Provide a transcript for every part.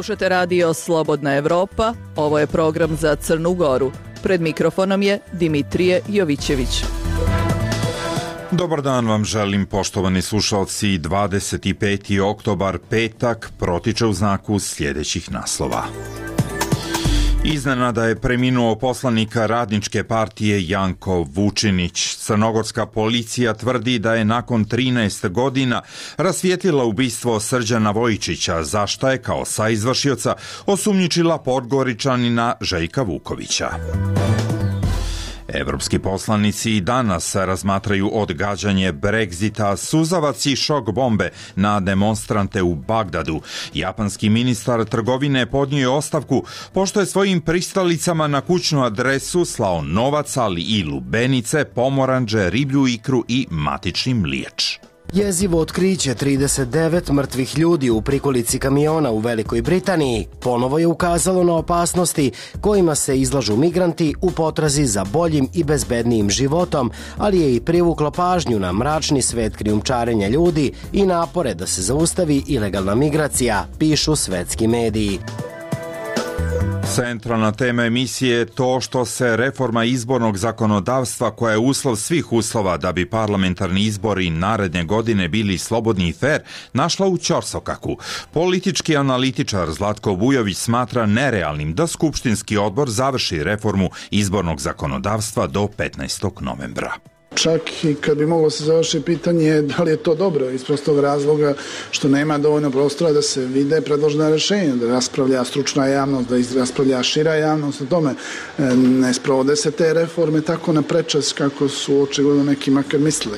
Slušate radio Slobodna Evropa, ovo je program za Crnu Goru. Pred mikrofonom je Dimitrije Jovićević. Dobar dan vam želim, poštovani slušalci. 25. oktobar, petak, protiče u znaku sljedećih naslova. Iznenada je preminuo poslanika Radničke partije Janko Vučinić. Crnogorska policija tvrdi da je nakon 13 godina rasvijetlila ubistvo Srđana Vojčića, za šta je kao saizvršioca osumnjičila Podgoričanina Željka Vukovića. Evropski poslanici i danas razmatraju odgađanje Brexita, suzavac i šok bombe na demonstrante u Bagdadu. Japanski ministar trgovine podnio je ostavku pošto je svojim pristalicama na kućnu adresu slao novac, ali i lubenice, pomoranđe, riblju ikru i matični mliječ. Jezivo otkriće 39 mrtvih ljudi u prikolici kamiona u Velikoj Britaniji ponovo je ukazalo na opasnosti kojima se izlažu migranti u potrazi za boljim i bezbednijim životom, ali je i privuklo pažnju na mračni svet krijumčarenja ljudi i napore da se zaustavi ilegalna migracija, pišu svetski mediji. Centralna tema emisije je to što se reforma izbornog zakonodavstva, koja je uslov svih uslova da bi parlamentarni izbori naredne godine bili slobodni i fer, našla u ćorsokaku. Politički analitičar Zlatko Vujović smatra nerealnim da Skupštinski odbor završi reformu izbornog zakonodavstva do 15. novembra. Čak i kad bi moglo se završiti pitanje da li je to dobro, iz prostog razloga što nema dovoljno prostora da se vide predložena rješenja, da raspravlja stručna javnost, da raspravlja šira javnost o tome. Ne sprovode se te reforme tako na prečas kako su očigledno neki makar mislili.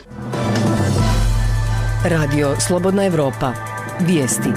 Radio Slobodna Evropa. Vijesti.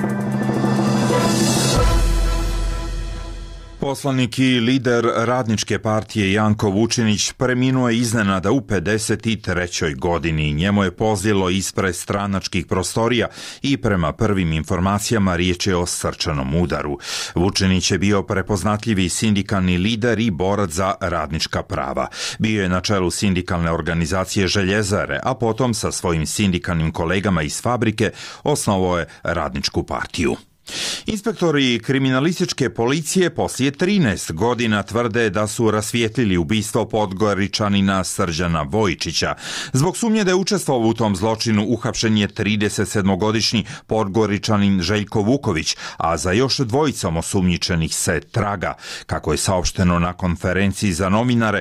Poslanik i lider Radničke partije Janko Vučinić preminuo je iznenada u 53. godini. Njemu je pozljelo ispred stranačkih prostorija i prema prvim informacijama riječ je o srčanom udaru. Vučinić je bio prepoznatljivi sindikalni lider i borac za radnička prava. Bio je na čelu sindikalne organizacije Željezare, a potom sa svojim sindikalnim kolegama iz fabrike osnovao je Radničku partiju. Inspektori kriminalističke policije poslije 13 godina tvrde da su rasvijetlili ubistvo Podgoričanina Srđana Vojčića. Zbog sumnje da je učestvovao u tom zločinu uhapšen je 37-godišnji Podgoričanin Željko Vuković, a za još dvojicom osumnjičenih se traga. Kako je saopšteno na konferenciji za novinare,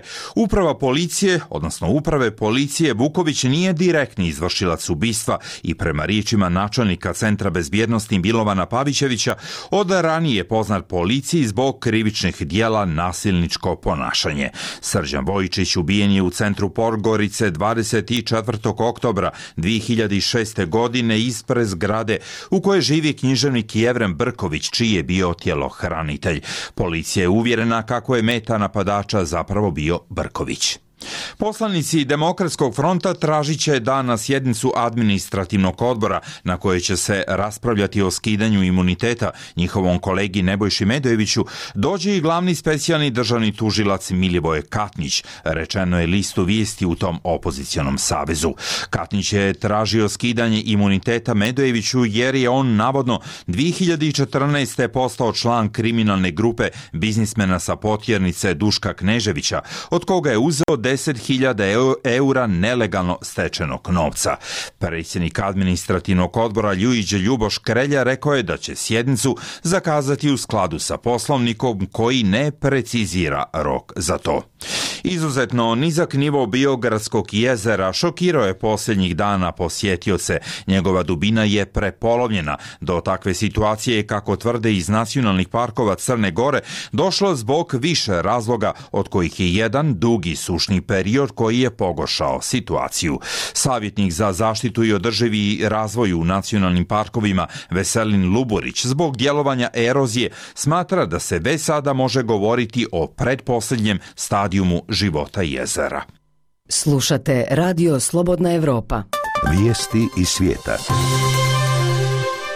uprave policije Vuković nije direktni izvršilac ubistva i prema riječima načelnika Centra bezbjednosti Milovana Pavića od ranije poznat policiji zbog krivičnih dijela nasilničko ponašanje. Srđan Vojčić ubijen je u centru Podgorice 24. oktobra 2006. godine ispred zgrade u kojoj živi književnik Jevrem Brković, čiji je bio tjelohranitelj. Policija je uvjerena kako je meta napadača zapravo bio Brković. Poslanici Demokratskog fronta tražit će danas sjednicu administrativnog odbora na kojoj će se raspravljati o skidanju imuniteta njihovom kolegi Nebojši Medojeviću. Dođe i glavni specijalni državni tužilac Milivoje Katnić, rečeno je listu vijesti u tom opozicionom savezu. Katnić je tražio skidanje imuniteta Medojeviću jer je on navodno 2014. postao član kriminalne grupe biznismena sa Potjernice Duška Kneževića, od koga je uzeo 10.000 eura nelegalno stečenog novca. Predsjednik administrativnog odbora Ljuboš Krelja rekao je da će sjednicu zakazati u skladu sa poslovnikom koji ne precizira rok za to. Izuzetno nizak nivo Biogradskog jezera šokirao je posljednjih dana posjetioce. Njegova dubina je prepolovljena. Do takve situacije, kako tvrde iz nacionalnih parkova Crne Gore, došlo zbog više razloga, od kojih je jedan dugi sušni period koji je pogoršao situaciju. Savjetnik za zaštitu i održivi razvoj u nacionalnim parkovima Veselin Luburić zbog djelovanja erozije smatra da se već sada može govoriti o pretposljednjem stadijumu života jezera. Slušate Radio Slobodna Evropa. Vijesti iz svijeta.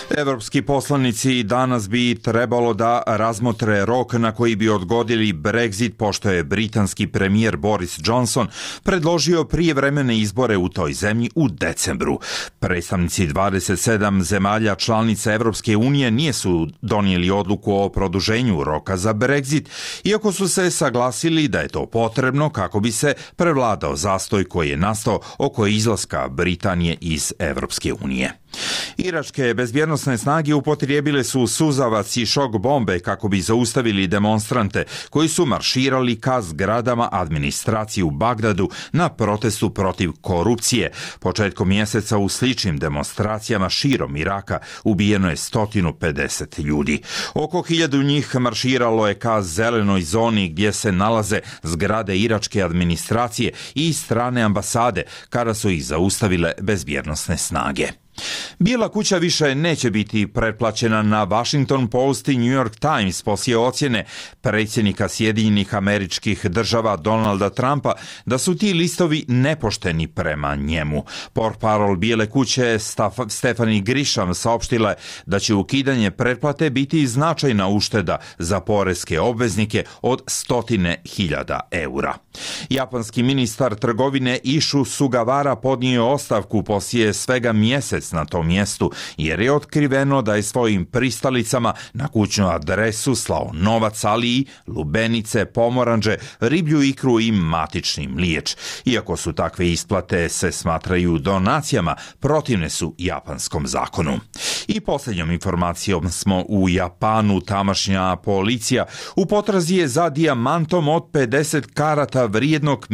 Evropski poslanici danas bi trebalo da razmotre rok na koji bi odgodili Brexit, pošto je britanski premijer Boris Johnson predložio prijevremene izbore u toj zemlji u decembru. Predstavnici 27 zemalja članica Evropske unije nisu donijeli odluku o produženju roka za Brexit, iako su se saglasili da je to potrebno kako bi se prevladao zastoj koji je nastao oko izlaska Britanije iz Evropske unije. Iračke bezbjednosne snage upotrijebile su suzavac i šok bombe kako bi zaustavili demonstrante koji su marširali ka zgradama administracije u Bagdadu na protestu protiv korupcije. Početkom mjeseca u sličnim demonstracijama širom Iraka ubijeno je 150 ljudi. Oko 1000 njih marširalo je ka zelenoj zoni gdje se nalaze zgrade iračke administracije i strane ambasade kada su ih zaustavile bezbjednosne snage. Bijela kuća više neće biti pretplaćena na Washington Post i New York Times poslije ocjene predsjednika Sjedinjenih Američkih Država Donalda Trumpa da su ti listovi nepošteni prema njemu. Portparol Bijele kuće Stephanie Grisham saopštila je da će ukidanje pretplate biti značajna ušteda za poreske obveznike od 100.000 eura. Japanski ministar trgovine Ishu Sugawara podnio ostavku poslije svega mjesec na tom mjestu, jer je otkriveno da je svojim pristalicama na kućnu adresu slao novac, ali i lubenice, pomoranđe, riblju ikru i matični mliječ. Iako su takve isplate se smatraju donacijama, protivne su japanskom zakonu. I posljednjom informacijom smo u Japanu. Tamošnja policija u potrazi je za dijamantom od 50 karata vrijednog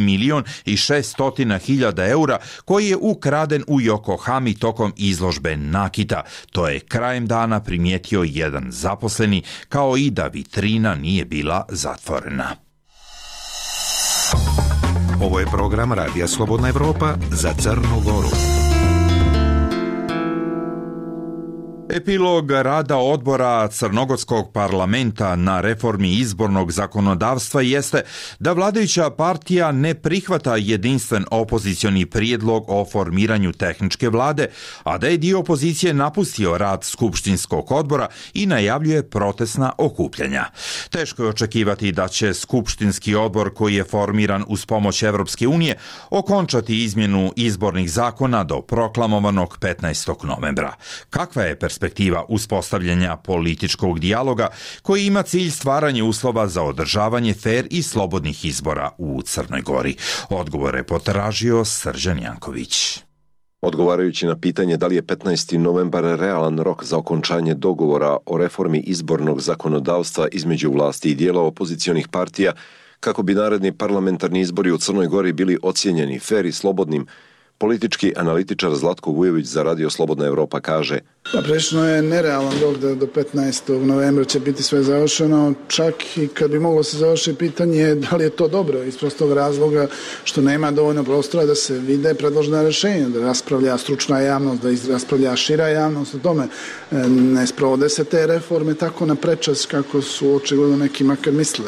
1.600.000 eura koji je ukraden u Yokohami tokom izložbe nakita. To je krajem dana primijetio jedan zaposleni, kao i da vitrina nije bila zatvorena. Ovo je program Radija Slobodna Evropa za Crnu Goru. Epilog rada odbora Crnogorskog parlamenta na reformi izbornog zakonodavstva jeste da vladajuća partija ne prihvata jedinstven opozicioni prijedlog o formiranju tehničke vlade, a da je dio opozicije napustio rad skupštinskog odbora i najavljuje protestna okupljanja. Teško je očekivati da će skupštinski odbor koji je formiran uz pomoć Evropske unije okončati izmjenu izbornih zakona do proklamovanog 15. novembra. Kakva je perspektiva uspostavljanja političkog dijaloga koji ima cilj stvaranje uslova za održavanje fer i slobodnih izbora u Crnoj Gori? Odgovore potražio Srđan Janković. Odgovarajući na pitanje da li je 15. novembar realan rok za okončanje dogovora o reformi izbornog zakonodavstva između vlasti i dijela opozicionih partija, kako bi naredni parlamentarni izbori u Crnoj Gori bili ocijenjeni fer i slobodnim, politički analitičar Zlatko Vujović za Radio Slobodna Evropa kaže: Prilično je nerealan rok da do 15. novembra će biti sve završeno, čak i kad bi moglo se završiti pitanje da li je to dobro, iz prostog razloga što nema dovoljno prostora da se vide predložena rješenja, da raspravlja stručna javnost, da raspravlja šira javnost o tome. Ne sprovode se te reforme tako na prečac kako su očigledno neki makar mislili.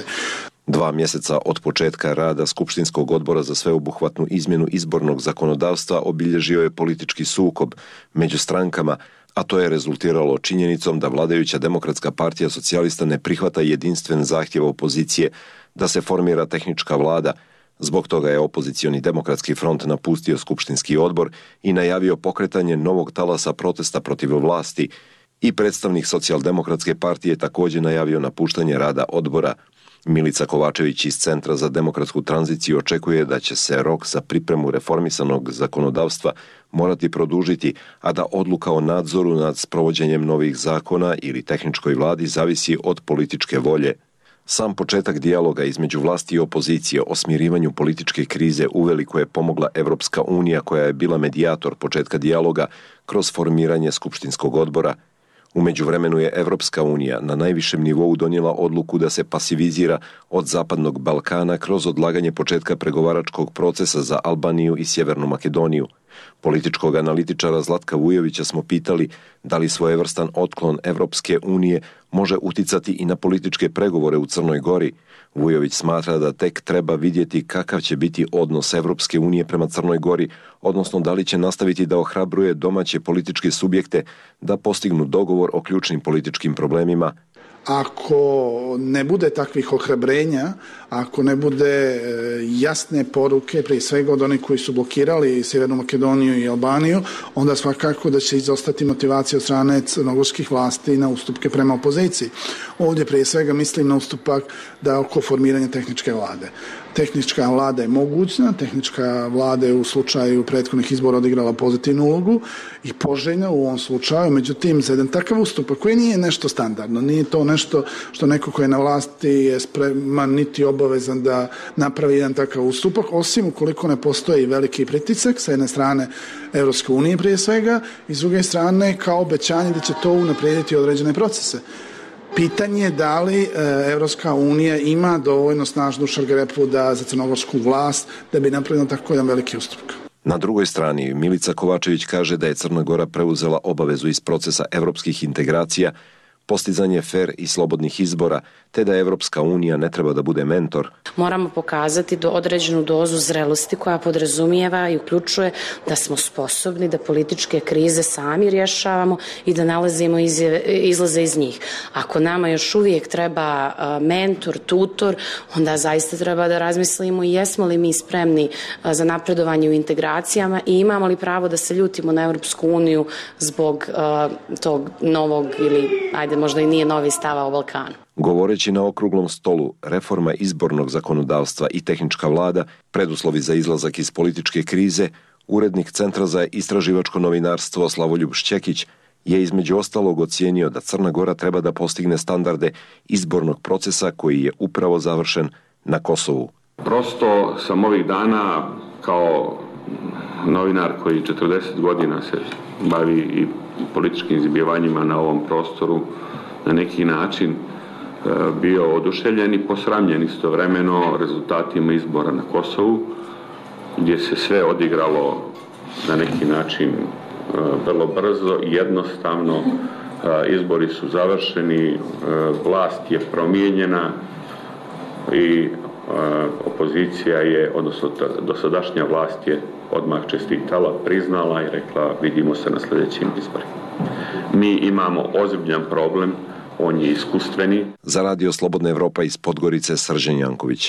2 mjeseca od početka rada Skupštinskog odbora za sveobuhvatnu izmjenu izbornog zakonodavstva obilježio je politički sukob među strankama, a to je rezultiralo činjenicom da vladajuća Demokratska partija socijalista ne prihvata jedinstven zahtjev opozicije da se formira tehnička vlada. Zbog toga je opozicioni Demokratski front napustio Skupštinski odbor i najavio pokretanje novog talasa protesta protiv vlasti, i predstavnik Socijaldemokratske partije također najavio napuštanje rada odbora. Milica Kovačević iz Centra za demokratsku tranziciju očekuje da će se rok za pripremu reformisanog zakonodavstva morati produžiti, a da odluka o nadzoru nad sprovođenjem novih zakona ili tehničkoj vladi zavisi od političke volje. Sam početak dijaloga između vlasti i opozicije o smirivanju političke krize uveliko je pomogla Evropska unija, koja je bila medijator početka dijaloga kroz formiranje Skupštinskog odbora. U međuvremenu je Evropska unija na najvišem nivou donijela odluku da se pasivizira od Zapadnog Balkana kroz odlaganje početka pregovaračkog procesa za Albaniju i Sjevernu Makedoniju. Političkog analitičara Zlatka Vujovića smo pitali da li svojevrstan otklon Evropske unije može uticati i na političke pregovore u Crnoj Gori. Vujović smatra da tek treba vidjeti kakav će biti odnos Evropske unije prema Crnoj Gori, odnosno da li će nastaviti da ohrabruje domaće političke subjekte da postignu dogovor o ključnim političkim problemima. Ako ne bude takvih ohrabrenja, ako ne bude jasne poruke, prije svega od onih koji su blokirali Sjevernu Makedoniju i Albaniju, onda svakako da će izostati motivacija od strane crnogorskih vlasti na ustupke prema opoziciji. Ovdje prije svega mislim na ustupak da oko formiranja tehničke vlade. Tehnička vlada je mogućna, tehnička vlada je u slučaju prethodnih izbora odigrala pozitivnu ulogu i poželjna u ovom slučaju, međutim za jedan takav ustupak koji nije nešto standardno, nije to nešto što neko ko je na vlasti je spreman niti obavezan da napravi jedan takav ustupak, osim ukoliko ne postoji veliki pritisak sa jedne strane Evropske unije prije svega i s druge strane kao obećanje da će to unaprijediti određene procese. Pitanje je da li Evropska unija ima dovoljno snažnu šargarepu za crnogorsku vlast da bi napravila tako jedan veliki ustupak. Na drugoj strani, Milica Kovačević kaže da je Crna Gora preuzela obavezu iz procesa evropskih integracija, postizanje fer i slobodnih izbora, te da Evropska unija ne treba da bude mentor. Moramo pokazati određenu dozu zrelosti koja podrazumijeva i uključuje da smo sposobni da političke krize sami rješavamo i da nalazimo izlaze iz njih. Ako nama još uvijek treba mentor, tutor, onda zaista treba da razmislimo i jesmo li mi spremni za napredovanje u integracijama i imamo li pravo da se ljutimo na Evropsku uniju zbog tog novog ili, ajde, možda i nije novi stava o Balkanu. Govoreći na okruglom stolu reforma izbornog zakonodavstva i tehnička vlada, preduslovi za izlazak iz političke krize, urednik Centra za istraživačko novinarstvo Slavoljub Šćekić je između ostalog ocijenio da Crna Gora treba da postigne standarde izbornog procesa koji je upravo završen na Kosovu. Prosto sam ovih dana kao novinar koji 40 godina se bavi i političkim izbivanjima na ovom prostoru na neki način bio oduševljen i posramljen istovremeno rezultatima izbora na Kosovu, gdje se sve odigralo na neki način vrlo brzo i jednostavno. Izbori su završeni, vlast je promijenjena i opozicija je, odnosno dosadašnja vlast je odmah čestitala, priznala i rekla vidimo se na sljedećim izborima. Mi imamo ozbiljan problem, on je iskustveni. Za Radio Slobodna Evropa iz Podgorice, Srđan Janković.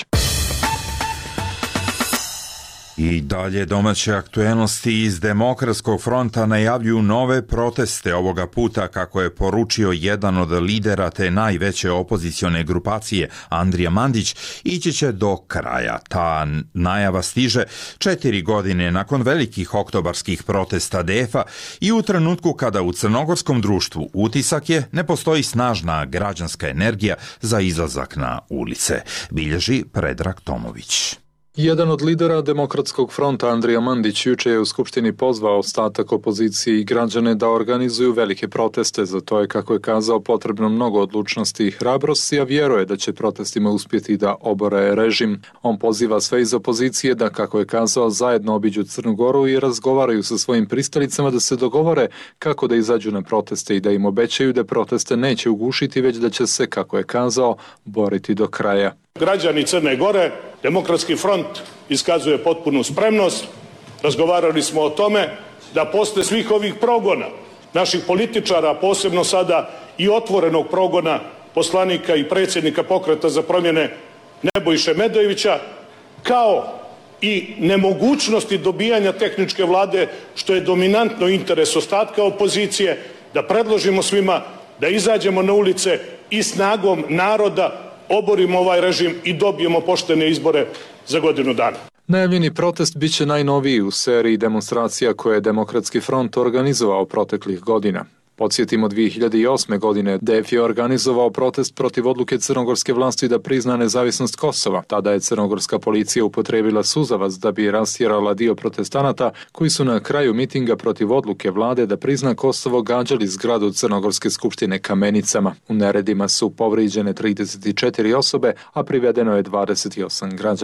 I dalje domaće aktuelnosti iz Demokratskog fronta najavljuju nove proteste ovoga puta, kako je poručio jedan od lidera te najveće opozicione grupacije, Andrija Mandić, ići će do kraja. Ta najava stiže 4 godine nakon velikih oktobarskih protesta DF-a i u trenutku kada u crnogorskom društvu utisak je ne postoji snažna građanska energija za izlazak na ulice, bilježi Predrag Tomović. Jedan od lidera Demokratskog fronta, Andrija Mandić, juče je u Skupštini pozvao ostatak opozicije i građane da organizuju velike proteste. Za to je, kako je kazao, potrebno mnogo odlučnosti i hrabrosti, a vjeruje da će protestima uspjeti da obore režim. On poziva sve iz opozicije da, kako je kazao, zajedno obiđu Crnu Goru i razgovaraju sa svojim pristalicama da se dogovore kako da izađu na proteste i da im obećaju da proteste neće ugušiti, već da će se, kako je kazao, boriti do kraja. Građani Crne Gore, Demokratski front iskazuje potpunu spremnost. Razgovarali smo o tome da posle svih ovih progona naših političara, posebno sada i otvorenog progona poslanika i predsjednika Pokreta za promjene Nebojše Medojevića, kao i nemogućnosti dobijanja tehničke vlade, što je dominantno interes ostatka opozicije, da predložimo svima da izađemo na ulice i snagom naroda oborimo ovaj režim i dobijemo poštene izbore za godinu dana. Najavljeni protest bit će najnoviji u seriji demonstracija koje je Demokratski front organizovao proteklih godina. Podsjetimo, 2008. godine DF je organizovao protest protiv odluke crnogorske vlasti da prizna nezavisnost Kosova. Tada je crnogorska policija upotrijebila suzavac da bi rastjerala dio protestanata koji su na kraju mitinga protiv odluke vlade da prizna Kosovo gađali zgradu Crnogorske skupštine kamenicama. U neredima su povrijeđene 34 osobe, a privedeno je 28 građana.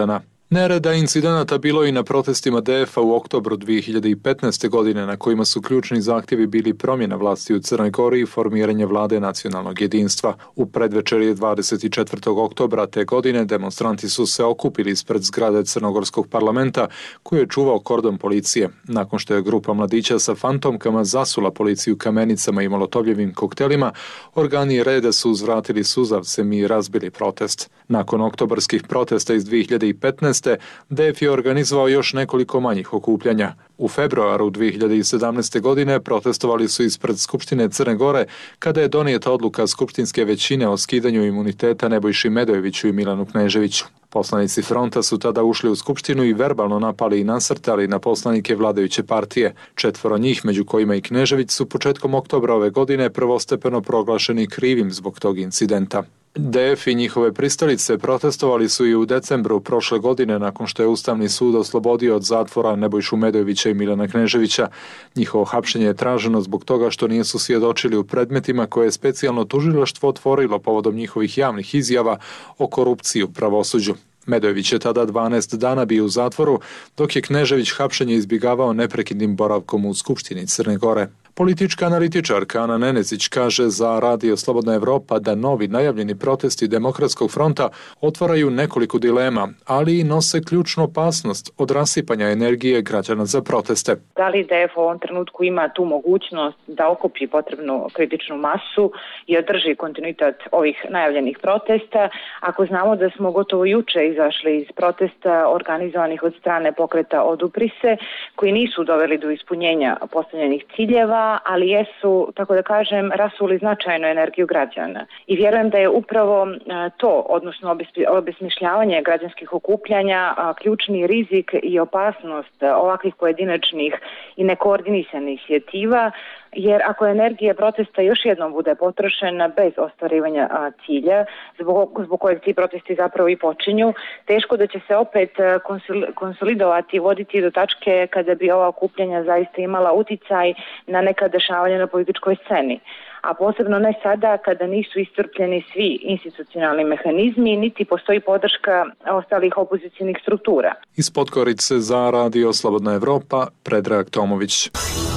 Nereda incidenata bilo i na protestima DF-a u oktobru 2015. godine na kojima su ključni zahtjevi bili promjena vlasti u Crnoj Gori i formiranje vlade nacionalnog jedinstva. U predvečerje 24. oktobra te godine demonstranti su se okupili ispred zgrade Crnogorskog parlamenta koju je čuvao kordon policije. Nakon što je grupa mladića sa fantomkama zasula policiju kamenicama i molotovljevim koktelima, organi reda su uzvratili suzavcem i razbili protest. Nakon oktobarskih protesta iz 2015. DF je organizovao još nekoliko manjih okupljanja. U februaru 2017. godine protestovali su ispred Skupštine Crne Gore kada je donijeta odluka skupštinske većine o skidanju imuniteta Nebojši Medojeviću i Milanu Kneževiću. Poslanici fronta su tada ušli u skupštinu i verbalno napali i nasrtali na poslanike vladajuće partije. 4 njih, među kojima i Knežević, su početkom oktobra ove godine prvostepeno proglašeni krivim zbog tog incidenta. DF i njihove pristalice protestovali su i u decembru prošle godine nakon što je Ustavni sud oslobodio od zatvora Nebojšu Medojevića i Milana Kneževića. Njihovo hapšenje je traženo zbog toga što nisu svjedočili u predmetima koje je specijalno tužilaštvo otvorilo povodom njihovih javnih izjava o korupciji u pravosuđu. Medojević je tada 12 dana bio u zatvoru, dok je Knežević hapšenje izbjegavao neprekidnim boravkom u Skupštini Crne Gore. Politička analitičarka Ana Nenezić kaže za Radio Slobodna Evropa da novi najavljeni protesti Demokratskog fronta otvaraju nekoliko dilema, ali i nose ključnu opasnost od rasipanja energije građana za proteste. Da li DF u ovom trenutku ima tu mogućnost da okupi potrebnu kritičnu masu i održi kontinuitet ovih najavljenih protesta, ako znamo da smo gotovo juče izašli iz protesta organizovanih od strane pokreta Odupri se, koji nisu doveli do ispunjenja postavljenih ciljeva, ali jesu, tako da kažem, rasuli značajnu energiju građana. I vjerujem da je upravo to, odnosno obesmišljavanje građanskih okupljanja, ključni rizik i opasnost ovakvih pojedinačnih i nekoordinisanih inicijativa, jer ako energija protesta još jednom bude potrošena bez ostvarivanja cilja, zbog kojeg ti protesti zapravo i počinju, teško da će se opet konsolidovati i voditi do tačke kada bi ova okupljanja zaista imala uticaj na neka dešavanja na političkoj sceni. A posebno ne sada kada nisu iscrpljeni svi institucionalni mehanizmi, niti postoji podrška ostalih opozicijnih struktura. Iz Podgorice za Radio Slobodna Evropa, Predrag Tomović.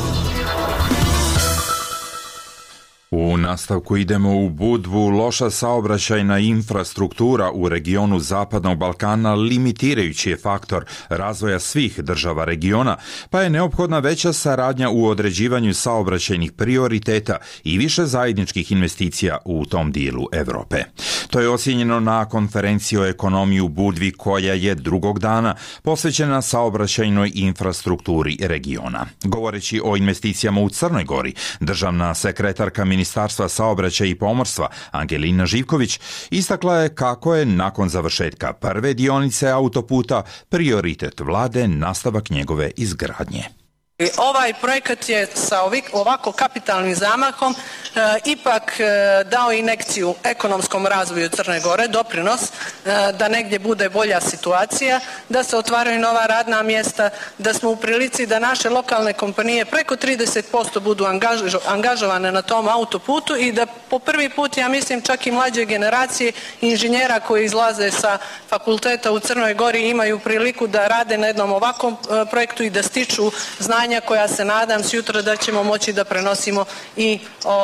U nastavku idemo u Budvu. Loša saobraćajna infrastruktura u regionu Zapadnog Balkana limitirajući je faktor razvoja svih država regiona, pa je neophodna veća saradnja u određivanju saobraćajnih prioriteta i više zajedničkih investicija u tom dijelu Europe. To je ocijenjeno na konferenciji o ekonomiji u Budvi koja je drugog dana posvećena saobraćajnoj infrastrukturi regiona. Govoreći o investicijama u Crnoj Gori, državna sekretarka Ministarstva saobraćaja i pomorstva Angelina Živković istakla je kako je nakon završetka prve dionice autoputa prioritet vlade nastavak njegove izgradnje. Ovaj projekat je sa ovako kapitalnim zamahom ipak dao injekciju ekonomskom razvoju Crne Gore, doprinos da negdje bude bolja situacija, da se otvaraju nova radna mjesta, da smo u prilici da naše lokalne kompanije preko 30% budu angažovane na tom autoputu i da po prvi put, ja mislim, čak i mlađe generacije inženjera koji izlaze sa fakulteta u Crnoj Gori imaju priliku da rade na jednom ovakvom projektu i da stiču znanja koja se nadam sutra da ćemo moći da prenosimo i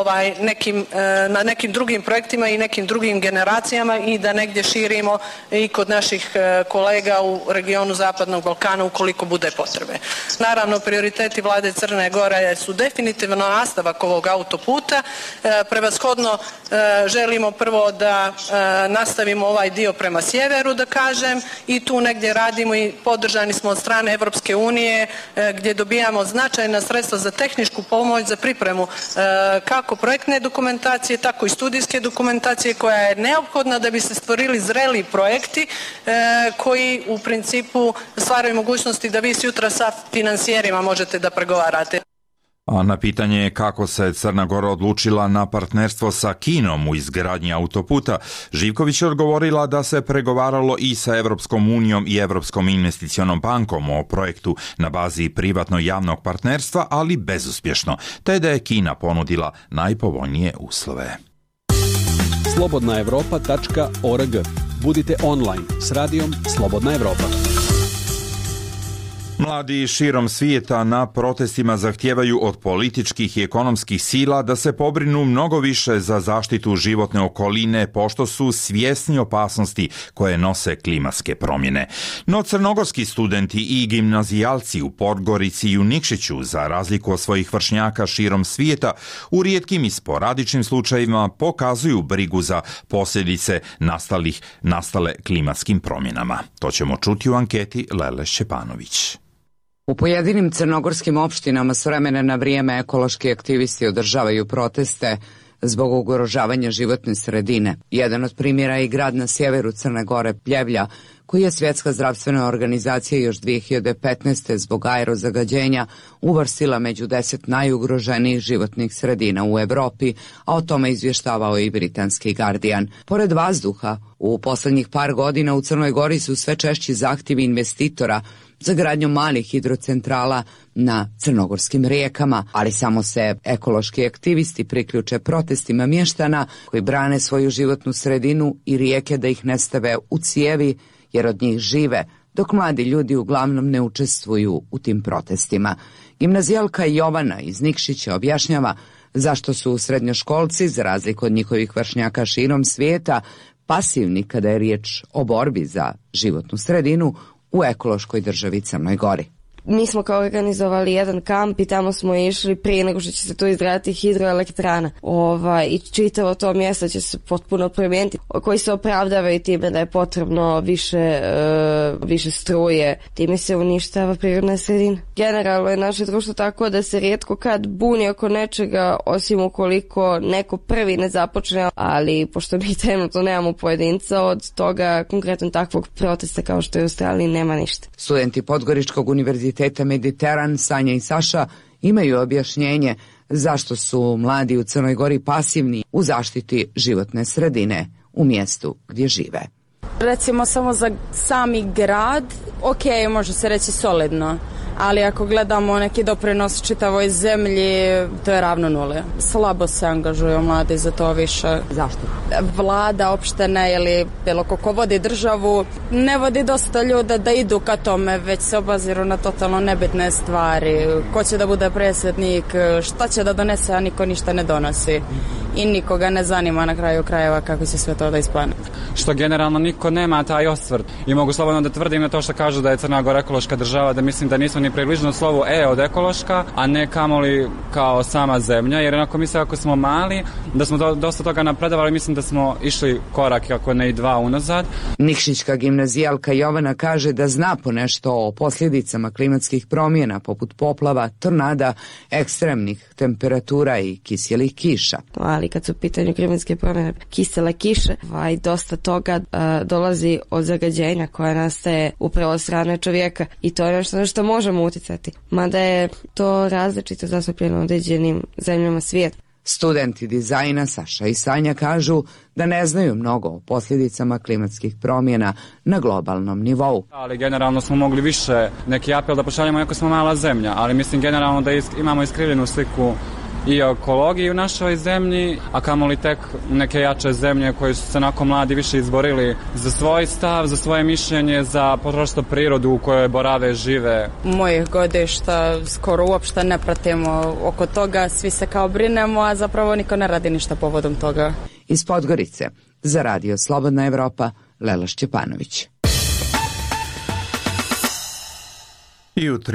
na nekim drugim projektima i nekim drugim generacijama i da negdje širimo i kod naših kolega u regionu Zapadnog Balkana ukoliko bude potrebe. Naravno, prioriteti vlade Crne Gore su definitivno nastavak ovog autoputa. Prevashodno želimo prvo da nastavimo ovaj dio prema sjeveru, da kažem, i tu negdje radimo i podržani smo od strane Evropske unije gdje dobijamo značajna sredstva za tehničku pomoć, za pripremu kako projektne dokumentacije, tako i studijske dokumentacije koja je neophodna da bi se stvorili zreli projekti koji u principu stvaraju mogućnosti da vi sutra sa financijerima možete da pregovarate. A na pitanje kako se Crna Gora odlučila na partnerstvo sa Kinom u izgradnji autoputa, Živković je odgovorila da se pregovaralo i sa Evropskom unijom i Evropskom investicionom bankom o projektu na bazi privatno-javnog partnerstva, ali bezuspješno, te da je Kina ponudila najpovoljnije uslove. Slobodnaevropa.org. Budite online s radijom Slobodna Evropa. Mladi širom svijeta na protestima zahtijevaju od političkih i ekonomskih sila da se pobrinu mnogo više za zaštitu životne okoline, pošto su svjesni opasnosti koje nose klimatske promjene. No crnogorski studenti i gimnazijalci u Podgorici i u Nikšiću, za razliku od svojih vršnjaka širom svijeta, u rijetkim i sporadičnim slučajevima pokazuju brigu za posljedice nastale klimatskim promjenama. To ćemo čuti u anketi Lele Šćepanović. U pojedinim crnogorskim opštinama s vremena na vrijeme ekološki aktivisti održavaju proteste zbog ugrožavanja životne sredine. Jedan od primjera je i grad na sjeveru Crne Gore, Pljevlja, koji je Svjetska zdravstvena organizacija još 2015. zbog aerozagađenja uvrstila među 10 najugroženijih životnih sredina u Europi, a o tome izvještavao i britanski Guardian. Pored vazduha, u posljednjih par godina u Crnoj Gori su sve češći zahtjevi investitora za gradnju malih hidrocentrala na crnogorskim rijekama, ali samo se ekološki aktivisti priključe protestima mještana koji brane svoju životnu sredinu i rijeke da ih ne stave u cijevi jer od njih žive, dok mladi ljudi uglavnom ne učestvuju u tim protestima. Gimnazijalka Jovana iz Nikšića objašnjava zašto su srednjoškolci, za razliku od njihovih vršnjaka širom svijeta, pasivni kada je riječ o borbi za životnu sredinu u ekološkoj državi Crnoj Gori. Mi smo kao organizovali jedan kamp i tamo smo išli prije nego što će se tu izgraditi hidroelektrana. I čitavo to mjesto će se potpuno promijeniti, koji se opravdavaju time da je potrebno više struje. Time se uništava prirodna sredina. Generalno je naše društvo tako da se rijetko kad buni oko nečega, osim ukoliko neko prvi ne započne, ali pošto mi trenutno nemamo pojedinca, od toga konkretno takvog protesta kao što je u Australiji nema ništa. Studenti Podgoričkog univerziteta Mediteran, Sanja i Saša, imaju objašnjenje zašto su mladi u Crnoj Gori pasivni u zaštiti životne sredine u mjestu gdje žive. Recimo samo za sami grad, ok, može se reći solidno, ali ako gledamo neki doprinos čitavoj zemlji, to je ravno nuli. Slabo se angažuju mladi za to više. Zašto? Vlada, opštine ili bilo ko vodi državu, ne vodi dosta ljuda da idu ka tome, već se obaziru na totalno nebitne stvari. Ko će da bude predsjednik, šta će da donese, a niko ništa ne donosi. I nikoga ne zanima na kraju krajeva kako će sve to da ispane. Što generalno niko nema taj osvrt. I mogu slobodno da tvrdim na to što kažu da je Crna Gora ekološka država, da mislim da nismo ni približno slovu od ekološka, a ne kamoli kao sama zemlja, jer onako mislim ako smo mali, da smo dosta toga napredovali, mislim da smo išli korak, ako ne i dva unazad. Nikšićka gimnazijalka Jovana kaže da zna ponešto o posljedicama klimatskih promjena, poput poplava, tornada, ekstremnih temperatura i kiselih kiša. Ali kad su u pitanju klimatske promjene, kisele kiše, dosta toga dolazi od zagađenja koja nastaje upravo od strane čovjeka i to je nešto na što možemo utjecati. Mada je to različito zastupljeno u određenim zemljama svijeta. Studenti dizajna Saša i Sanja kažu da ne znaju mnogo o posljedicama klimatskih promjena na globalnom nivou. Ali generalno smo mogli više neki apel da pošaljemo, iako smo mala zemlja, ali mislim generalno da imamo iskrivljenu sliku i ekologiji u našoj zemlji, a kamoli tek neke jače zemlje koje su se onako mladi više izborili za svoj stav, za svoje mišljenje, za prosto prirodu u kojoj borave, žive. Mojih godišta skoro uopšte ne pratimo oko toga, svi se kao brinemo, a zapravo niko ne radi ništa povodom toga. Iz Podgorice, za Radio Slobodna Evropa, Lela Šćepanović. I u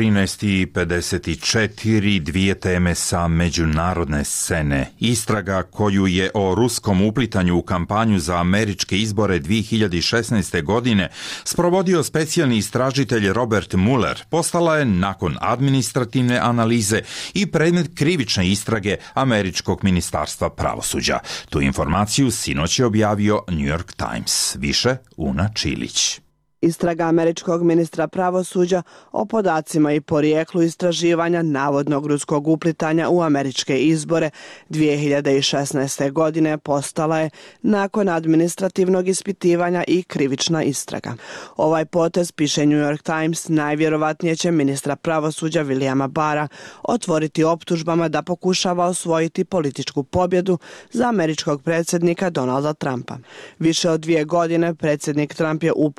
13:54 dvije teme sa međunarodne scene. Istraga koju je o ruskom uplitanju u kampanju za američke izbore 2016. godine sprovodio specijalni istražitelj Robert Mueller postala je nakon administrativne analize i predmet krivične istrage Američkog ministarstva pravosuđa. Tu informaciju sinoć je objavio New York Times. Više Una Čilić. Istraga američkog ministra pravosuđa o podacima i porijeklu istraživanja navodnog ruskog uplitanja u američke izbore 2016. godine postala je nakon administrativnog ispitivanja i krivična istraga. Ovaj potez, piše New York Times, najvjerovatnije će ministra pravosuđa Williama Barra otvoriti optužbama da pokušava osvojiti političku pobjedu za američkog predsjednika Donalda Trumpa. Više od 2 godine predsjednik Trump je uporno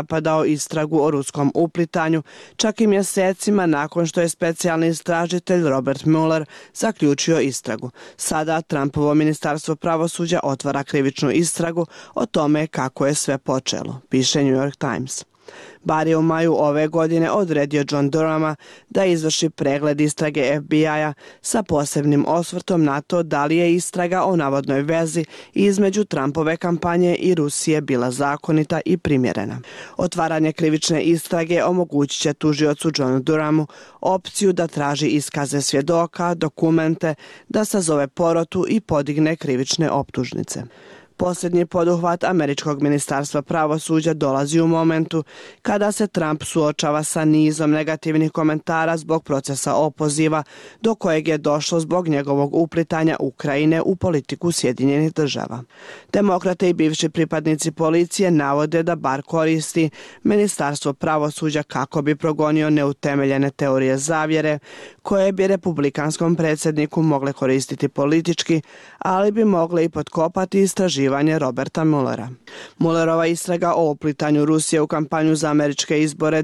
napadao istragu o ruskom uplitanju, čak i mjesecima nakon što je specijalni istražitelj Robert Mueller zaključio istragu. Sada Trumpovo ministarstvo pravosuđa otvara krivičnu istragu o tome kako je sve počelo, piše New York Times. Barr je u maju ove godine odredio John Durhama da izvrši pregled istrage FBI-a sa posebnim osvrtom na to da li je istraga o navodnoj vezi između Trumpove kampanje i Rusije bila zakonita i primjerena. Otvaranje krivične istrage omogućit će tužiocu Johnu Durhamu opciju da traži iskaze svjedoka, dokumente, da sazove porotu i podigne krivične optužnice. Posljednji poduhvat američkog ministarstva pravosuđa dolazi u momentu kada se Trump suočava sa nizom negativnih komentara zbog procesa opoziva do kojeg je došlo zbog njegovog uplitanja Ukrajine u politiku Sjedinjenih država. Demokrate i bivši pripadnici policije navode da Barr koristi ministarstvo pravosuđa kako bi progonio neutemeljene teorije zavjere koje bi republikanskom predsjedniku mogle koristiti politički, ali bi mogle i potkopati istraživanje Roberta Muellera. Muellerova istraga o uplitanju Rusije u kampanju za američke izbore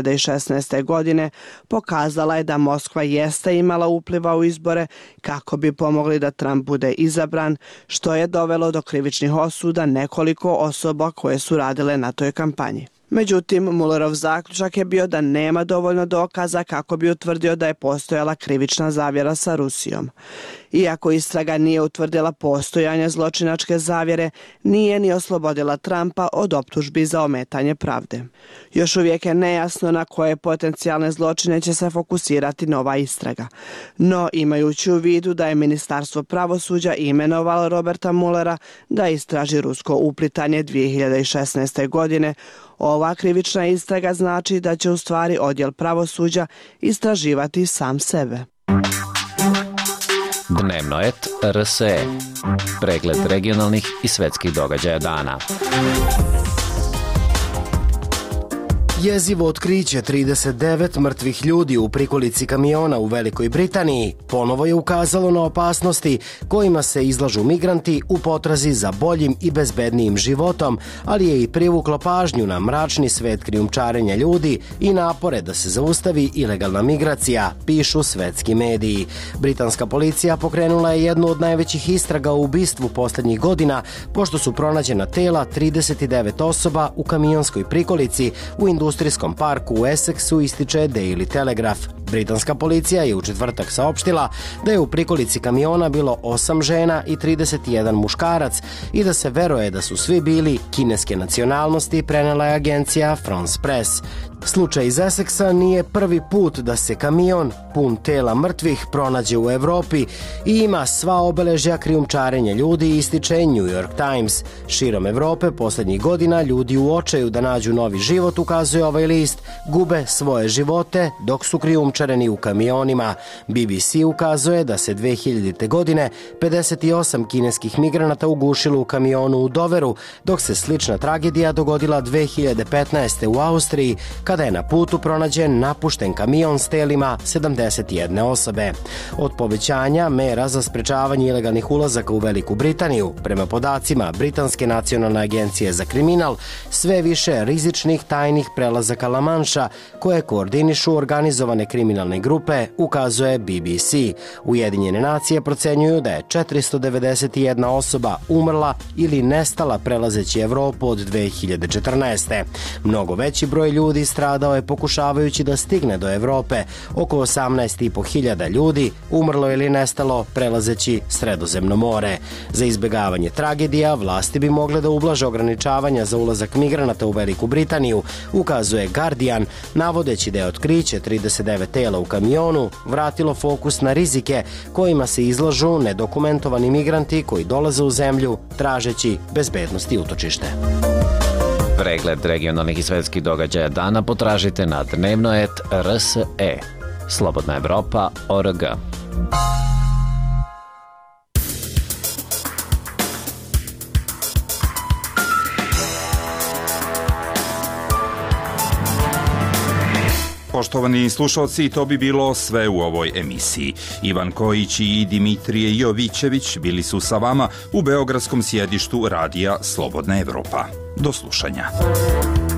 2016. godine pokazala je da Moskva jeste imala upliva u izbore kako bi pomogli da Trump bude izabran, što je dovelo do krivičnih osuda nekoliko osoba koje su radile na toj kampanji. Međutim, Muellerov zaključak je bio da nema dovoljno dokaza kako bi utvrdio da je postojala krivična zavjera sa Rusijom. Iako istraga nije utvrdila postojanje zločinačke zavjere, nije ni oslobodila Trumpa od optužbi za ometanje pravde. Još uvijek je nejasno na koje potencijalne zločine će se fokusirati nova istraga. No, imajući u vidu da je ministarstvo pravosuđa imenovalo Roberta Muellera da istraži rusko uplitanje 2016. godine, ova krivična istraga znači da će u stvari odjel pravosuđa istraživati sam sebe. Dnevnoet RSE. Pregled regionalnih i svetskih događaja dana. Jezivo otkriće 39 mrtvih ljudi u prikolici kamiona u Velikoj Britaniji ponovo je ukazalo na opasnosti kojima se izlažu migranti u potrazi za boljim i bezbednijim životom, ali je i privuklo pažnju na mračni svet krijumčarenja ljudi i napore da se zaustavi ilegalna migracija, pišu svetski mediji. Britanska policija pokrenula je jednu od najvećih istraga o ubistvu posljednjih godina, pošto su pronađena tela 39 osoba u kamionskoj prikolici u industrijskom parku u Essexu, ističe Daily Telegraph. Britanska policija je u četvrtak saopštila da je u prikolici kamiona bilo 8 žena i 31 muškarac i da se veruje da su svi bili kineske nacionalnosti, prenela je agencija France Press. Slučaj iz Essexa nije prvi put da se kamion pun tela mrtvih pronađe u Evropi i ima sva obeležja krijumčarenja ljudi, ističe New York Times. Širom Evrope posljednjih godina ljudi u očaju da nađu novi život, ukazuje ovaj list, gube svoje živote dok su krijumčareni u kamionima. BBC ukazuje da se 2000. godine 58 kineskih migranata ugušilo u kamionu u Doveru, dok se slična tragedija dogodila 2015. u Austriji, kada je na putu pronađen napušten kamion s telima 71 osobe. Od povećanja mera za sprečavanje ilegalnih ulazaka u Veliku Britaniju, prema podacima Britanske nacionalne agencije za kriminal, sve više rizičnih tajnih prelazaka La Manša koje koordinišu organizovane kriminalne grupe, ukazuje BBC. Ujedinjene nacije procenjuju da je 491 osoba umrla ili nestala prelazeći Evropu od 2014. Mnogo veći broj ljudi stradao je pokušavajući da stigne do Evrope. Oko 18.500 ljudi umrlo ili nestalo prelazeći Sredozemno more. Za izbjegavanje tragedija vlasti bi mogle da ublaže ograničavanja za ulazak migranata u Veliku Britaniju, ukazuje Guardian, navodeći da je otkriće 39 tela u kamionu vratilo fokus na rizike kojima se izlažu nedokumentovani migranti koji dolaze u zemlju tražeći bezbednost i utočište. Pregled regionalnih i svetskih događaja dana potražite na Dnevnoet RSE. Slobodna Evropa.org. Poštovani slušalci, to bi bilo sve u ovoj emisiji. Ivan Kojić i Dimitrije Jovićević bili su sa vama u beogradskom sjedištu radija Slobodna Evropa. Do slušanja.